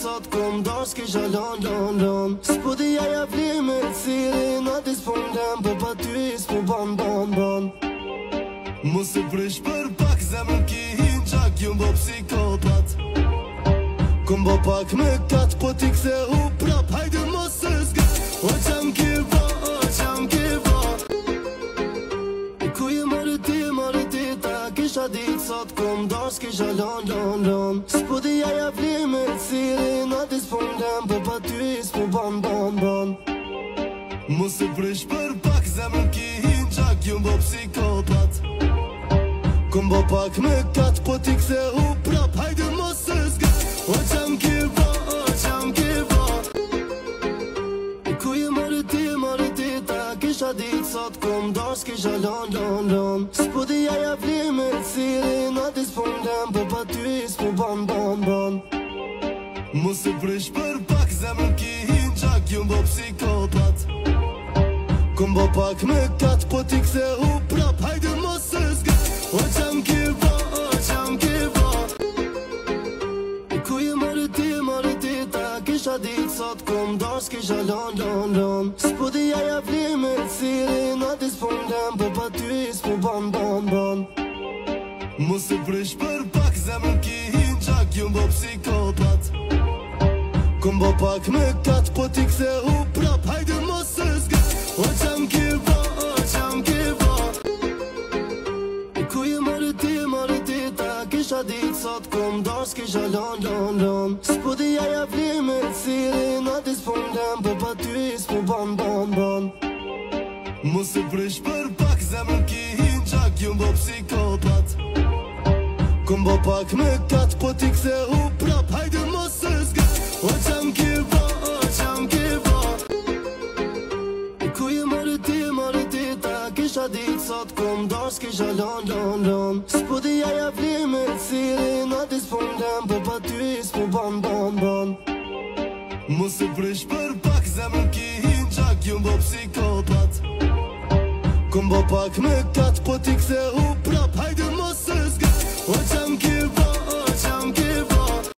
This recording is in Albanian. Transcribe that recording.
sot kom dash kisha lon S'po dhja ja vlime cilin atis po mdem Po pa ty s'po ban Mos e prish për pak zemrën ki hin gjak ju mbo psikopat Kom bo pak me kat po ti kthehu prap Hajde mos e zgat O qam kiva Ku je marrë ti ta kisha dit sot kom dash kisha lon S'po dhja ja vlime cilin atis po mdem Po pa ty s'po ban Mos e prish për pak zemrën ki hin gjak ju mbo psikopat Kom bo pak me kat po ti kthehu prap Hajde mos e zgat O qam kiva Ku je marrë ti ta kisha dit sot kom dash kisha lon S'po dhja ja vlime cilin atis po mdem Po pa ty s'po ban Mos e prish për pak zemrën ki hin gjak ju mbo psikopat Kom bo pak me kat po ti kthehu prap Hajde mos e zgat O qam kiva Ku je marrë ti ta kisha dit sot kom dash kisha lon S'po dhja ja vlime cilin atis po mdem Po pa ty s'po ban Mos e prish për pak zemrën ki hin gjak ju mbo psikopat Kom bo pak me kat po ti kthehu prap Hajde mos e zgat O qam kiva Ku je marrë ti ta kisha dit sot kom dash kisha lon S'po dhja ja vlime cilin atis po mdem Po pa ty s'po ban Mos e prish për pak zemrën ki hin gjak ju mbo psikopat Kom bo pak me kat po ti kthehu prap Hajde mos e zgat O qam kiva Ku je marrë ti ta kisha dit sot kom dash kisha lon S'po dhja ja vlime cilin atis po mdem Po pa ty s'po ban Mos e prish për pak zemrën ki hin gjak ju mbo psikopat Kom bo pak me kat po ti kthehu